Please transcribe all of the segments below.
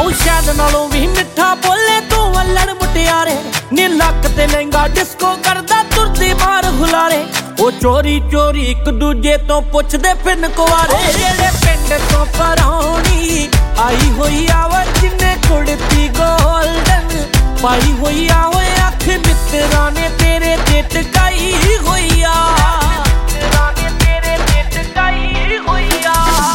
ਉਹ ਸ਼ਾਇਦ ਨਾਲੋਂ ਵੀ ਮਿੱਠਾ ਬੋਲੇ ਤੂੰ ਵੱਲੜ ਮੁਟਿਆਰੇ ਨੀ ਲੱਕ ਤੇ ਲਹਿੰਗਾ ਡਿਸਕੋ ਕਰਦਾ ਤੁਰਦੀ ਮਾਰ ਹੁਲਾਰੇ ਉਹ ਚੋਰੀ ਚੋਰੀ ਇੱਕ ਦੂਜੇ ਤੋਂ ਪੁੱਛਦੇ ਫਿਰਨ ਕੁਆਰੇ ਜਿਹੜੇ ਪਿੰਡ ਤੋਂ ਪਰਾਉਣੀ ਆਈ ਹੋਈ ਆ ਵਾ ਜਿੰਨੇ ਕੁੜਤੀ ਗੋਲਡਨ ਪਾਈ ਹੋਈ ਆ ਓਏ ਅੱਖ ਮਿੱਤਰਾਂ ਨੇ ਤੇਰੇ ਤੇ ਟਕਾਈ ਹੋਈ ਆ ਮਿੱਤਰਾਂ ਨੇ ਤੇਰੇ ਤੇ ਟਕਾਈ ਹੋਈ ਆ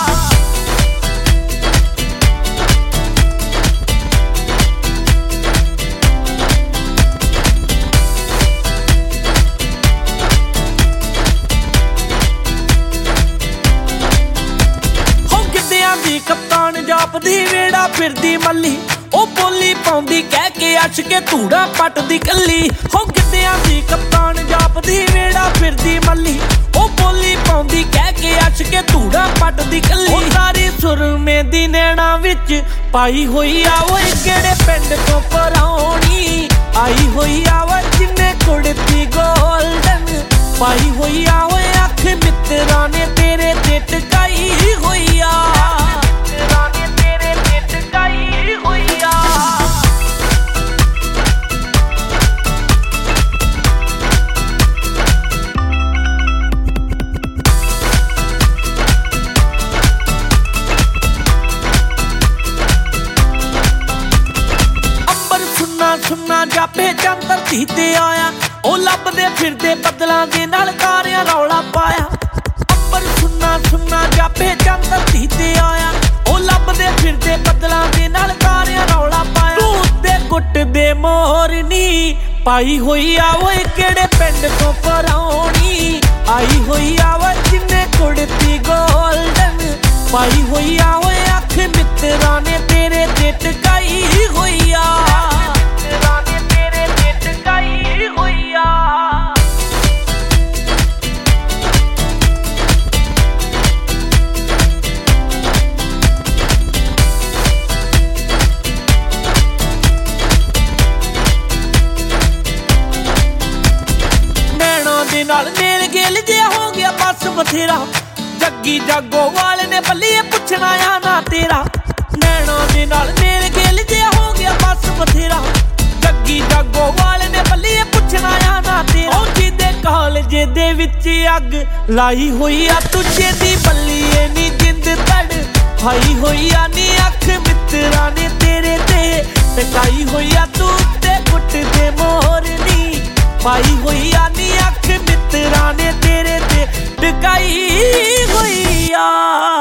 ਕਪਤਾਨ ਜਾਪਦੀ ਵੇੜਾ ਫਿਰਦੀ ਮੱਲੀ ਉਹ ਬੋਲੀ ਪਾਉਂਦੀ ਕਹਿ ਕੇ ਅੱਛ ਕੇ ਧੂੜਾ ਪੱਟਦੀ ਕੱਲੀ ਹੋ ਗਿੱਧਿਆਂ ਦੀ ਕਪਤਾਨ ਜਾਪਦੀ ਵੇੜਾ ਫਿਰਦੀ ਮੱਲੀ ਉਹ ਬੋਲੀ ਪਾਉਂਦੀ ਕਹਿ ਕੇ ਅੱਛ ਕੇ ਧੂੜਾ ਪੱਟਦੀ ਕੱਲੀ ਉਹ ਸਾਰੀ ਸੁਰਮੇ ਦੀ ਨੈਣਾ ਵਿੱਚ ਪਾਈ ਹੋਈ ਆ ਓਏ ਕਿਹੜੇ ਪਿੰਡ ਤੋਂ ਪਰਾਉਣੀ ਆਈ ਹੋਈ ਆ ਵਾ ਜਿੰਨੇ ਕੁੜਤੀ ਗੋਲਡਨ ਪਾਈ ਹੋਈ ਆ ਓਏ ਅੱਖ ਮਿੱਤਰਾਂ ਨੇ ਤੇਰੇ ਤੇ ਟਕਾਈ ਹੋਈ ਆ ਸੁਣਨਾ ਜਾਪੇ ਚੰਦ ਧਰਤੀ ਤੇ ਆਇਆ ਉਹ ਲੱਭਦੇ ਫਿਰਦੇ ਬੱਦਲਾਂ ਦੇ ਨਾਲ ਤਾਰਿਆਂ ਰੌਲਾ ਪਾਇਆ ਅੰਬਰ ਸੁਣਨਾ ਜਾਪੇ ਚੰਦ ਧਰਤੀ ਤੇ ਆਇਆ ਉਹ ਲੱਭਦੇ ਫਿਰਦੇ ਬੱਦਲਾਂ ਦੇ ਨਾਲ ਤਾਰਿਆਂ ਰੌਲਾ ਪਾਇਆ ਤੂੰ ਉੱਤੇ ਗੁੱਟ ਦੇ ਮੋਰਨੀ ਪਾਈ ਹੋਈ ਆ ਓਏ ਕਿਹੜੇ ਪਿੰਡ ਤੋਂ ਪਰਾਉਣੀ ਆਈ ਹੋਈ ਆ ਵਾ ਜਿੰਨੇ ਕੁੜਤੀ ਗੋਲਡਨ ਪਾਈ ਹੋਈ ਆ ਓਏ ਅੱਖ ਮਿੱਤਰਾਂ ਨੇ ਤੇਰੇ ਤੇ ਟਕਾਈ ਹੋਈ ਆ ਨਾਲ ਮੇਲ ਗੇਲ ਜਿਹਾ ਹੋ ਗਿਆ ਬਸ ਬਥੇਰਾ ਜੱਗੀ ਜਾਗੋਵਾਲ ਨੇ ਬੱਲੀਏ ਪੁੱਛਣਾ ਆ ਨਾ ਤੇਰਾ ਨੈਣਾ ਦੇ ਨਾਲ ਮੇਲ ਗੇਲ ਜਿਹਾ ਹੋ ਗਿਆ ਬਸ ਬਥੇਰਾ ਜੱਗੀ ਜਾਗੋਵਾਲ ਨੇ ਬੱਲੀਏ ਪੁੱਛਣਾ ਆ ਨਾ ਤੇਰਾ ਉਹ ਜਿਹਦੇ ਕਾਲਜੇ ਦੇ ਵਿੱਚ ਅੱਗ ਲਾਈ ਹੋਈ ਆ ਤੁਝੇ ਦੀ ਬੱਲੀਏ ਨੀ ਜਿੰਦ ਤੜ ਹਾਈ ਹੋਈ ਆ ਨੀ ਅੱਖ ਮਿੱਤਰਾਂ ਨੇ ਤੇਰੇ ਤੇ ਟਕਾਈ ਹੋਈ ਆ ਤੂੰ ਤੇ ਗੁੱਟ ਦੇ ਮੋਰਨੀ ਪਾਈ ਹੋਈ ਆ ਨੀ ਅੱਖ ਮਿੱਤਰਾਂ ਨੇ ਤੇਰੇ ਤੇ ਟਕਾਈ ਹੋਈ ਆ